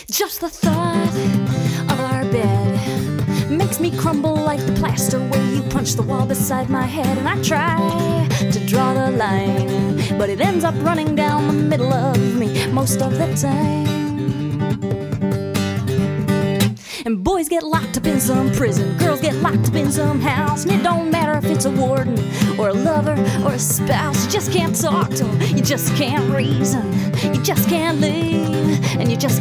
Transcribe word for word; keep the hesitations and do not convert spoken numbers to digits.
Just the thought of our bed makes me crumble like the plaster where you punch the wall beside my head. And I try to draw the line, but it ends up running down the middle of me most of the time. And boys get locked up in some prison, girls get locked up in some house, and it don't matter if it's a warden or a lover or a spouse. You just can't talk to them, you just can't reason, you just can't leave, and you just